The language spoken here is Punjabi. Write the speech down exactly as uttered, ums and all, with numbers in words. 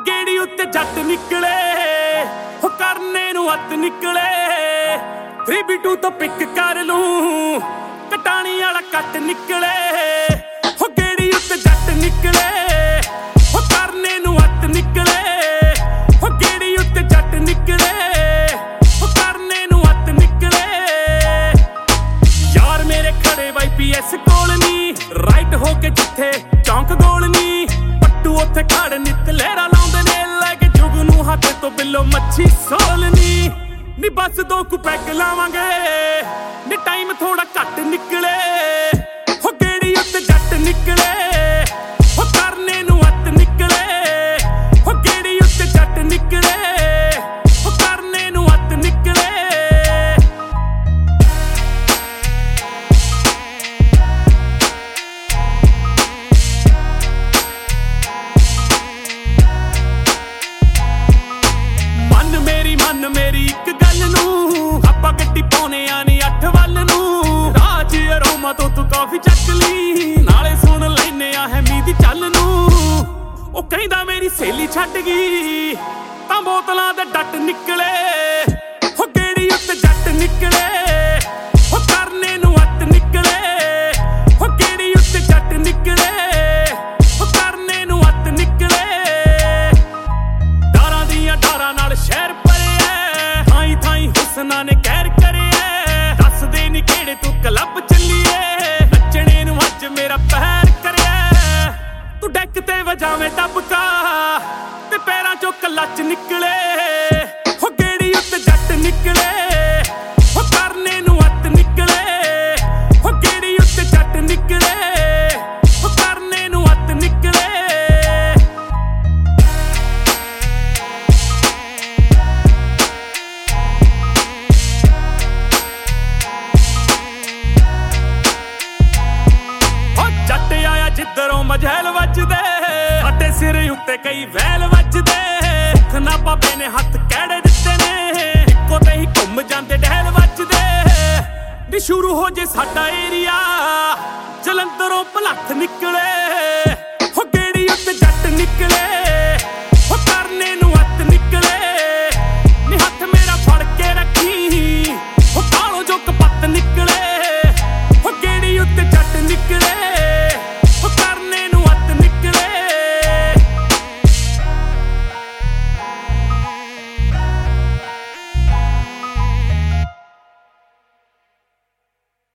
ਗੇੜੀ ਉੱਤੇ ਜੱਟ ਨਿਕਲੇ ਹੋ ਕਰਨੇ ਨੂੰ ਅੱਤ ਨਿਕਲੇ ਥ੍ਰੀ ਬੀ ਟੂ ਤੋਂ ਪਿਕ ਕਰ ਲੂੰ ਕਟਾਣੀ ਵਾਲਾ ਕੱਟ ਨਿਕਲੇ ਹੋ ਗੇੜੀ ਉੱਤੇ ਜੱਟ ਨਿਕਲੇ ਹੋ ਕਰਨੇ ਨੂੰ ਅੱਤ ਨਿਕਲੇ ਹੋ ਗੇੜੀ ਉੱਤੇ ਜੱਟ ਨਿਕਲੇ ਹੋ ਕਰਨੇ ਨੂੰ ਅੱਤ ਨਿਕਲੇ ਯਾਰ ਮੇਰੇ ਖੜੇ ਵਾਈ ਪੀ ਐਸ ਕੋਲ ਨੀ ਰਾਈਟ ਹੋ ਕੇ ਜਿੱਥੇ ਚੌਂਕ ਗੋਲ ਨੀ ਪੱਟੂ ਉੱਥੇ ਖੜ ਨਿੱਤ ਲਹਿਰਾ ਲਾਉਂਦੇ ਨੇ ਲੈ ਕੇ ਜੁਗ ਨੂੰ ਹੱਥ ਤੋਂ ਬਿੱਲੋ ਮੱਛੀ ਸੋਲ ਨੀ ਨੀ ਬਸ ਦੋ ਕੁ ਪੈਗ ਲਾਵਾਂਗੇ ਨੀ ਟਾਈਮ ਥੋੜਾ ਘੱਟ ਨਿਕਲੇ ਹੋ ਗੇੜੀ ਉੱਤੇ ਜੱਟ ਨਿਕਲੇ ਹੋ ਕਰਨੇ ਨੂੰ ਅੱਤ ਨਿਕਲੇ ਹੋ ਗੇੜੀ ਉੱਤੇ ਜੱਟ ਨਿਕਲੇ ਹੋ ਕਰਨੇ ਨੂੰ ਅੱਤ ਨਿਕਲੇ ਮਨ ਮੇਰੀ ਮਨ ਮੇਰੀ ਇੱਕ ਗੱਲ ਨੂੰ ਆਪਾਂ ਗੱਡੀ ਪਾਉਣੇ ਆ ਨੀ ਅੱਠ ਵੱਲ ਨੂੰ ਰਾਜ ਅਰੋਮਾ ਤੋਂ ਤੂੰ ਕਾਫੀ ਚੱਕ ਲਈ ਨਾਲੇ ਸੁਣ ਲੈਨੇ ਆ ਹੈਮੀ ਦੀ ਚੱਲ ਨੂੰ ਉਹ ਕਹਿੰਦਾ ਮੇਰੀ ਸਹੇਲੀ ਛੱਡ ਗਈ ਤਾਂ ਬੋਤਲਾਂ ਦੇ ਡੱਟ ਨਿਕਲੇ ਹੋ ਗੇੜੀ ਉੱਤੇ ਜੱਟ ਨਿਕਲੇ ਹੋ ਕਰਨੇ ਨੂੰ ਅੱਤ ਨਿਕਲੇ ਹੋ ਗੇੜੀ ਉੱਤੇ ਜੱਟ ਨਿਕਲੇ ਹੋ ਕਰਨੇ ਨੂੰ ਅੱਤ ਨਿਕਲੇ ਡਾਰਾਂ ਦੀਆਂ ਡਾਰਾਂ ਨਾਲ ਸ਼ਹਿਰ ਭਰਿਆ ਥਾਈ ਥਾਈ ਹੁਸਨਾਂ ਨੇ ਕਹਿਰ ਕਰਿਆ ਦੱਸਦੇ ਨੀ ਕਿਹੜੇ ਤੂੰ ਕਲੱਬ ਚੱਲੀਏ ਨੱਚਣੇ ਨੂੰ ਅੱਜ ਮੇਰਾ ਪਹਿਰ ਕਰਿਆ ਤੂੰ ਡੈਕ ਤੇ ਵਜਾਵੇਂ ਟੱਬਕਾ ਤੇ ਪੈਰਾਂ ਚੋਂ ਕਲੱਚ ਨਿਕਲੇ ਹੋ ਗੇੜੀ ਉੱਤੇ ਜੱਟ ਨਿਕਲੇ ਹੋ ਕਰਨੇ ਨੂੰ ਅੱਤ ਨਿਕਲੇ ਹੋ ਗੇੜੀ ਉੱਤੇ ਜੱਟ ਨਿਕਲੇ ਹੋ ਕਰਨੇ ਨੂੰ ਅੱਤ ਨਿਕਲੇ ਜੱਟ ਆਇਆ ਜਿੱਧਰੋਂ ਮਝੈਲ ਵੱਜਦੇ ਸਾਡੇ ਸਿਰ ਉੱਤੇ ਕਈ ਵੈਲ ਵੱਜਦੇ ਭੁੱਖ ਨਾ ਬਾਬੇ ਨੇ ਹੱਥ ਕਿਹੜੇ ਦਿੱਤੇ ਨੇ ਇੱਕੋ ਤੇ ਹੀ ਘੁੰਮ ਜਾਂਦੇ ਢਹਿਲ ਵੱਜਦੇ ਨੀ ਸ਼ੁਰੂ ਹੋ ਜੇ ਸਾਡਾ ਏਰੀਆ ਜਲੰਧਰੋਂ ਭਲੱਥ ਨਿਕਲੇ